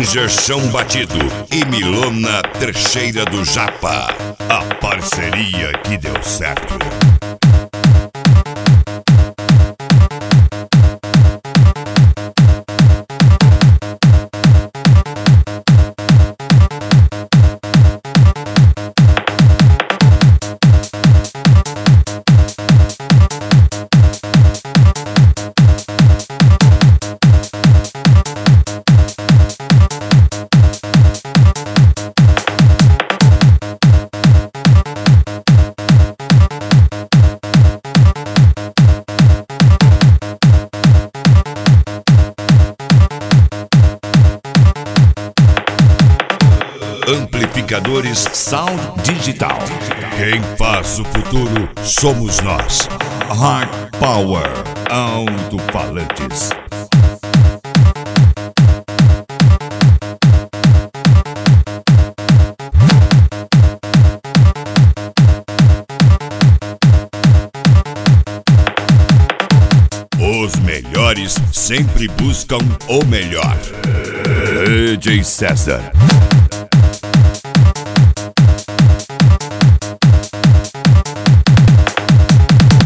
Ranger Chão Batido e Milona Trecheira do Japa. A parceria que deu certo. Amplificadores Sound Digital. Quem faz o futuro somos nós. High Power Alto-Falantes. Os melhores sempre buscam o melhor. DJ César.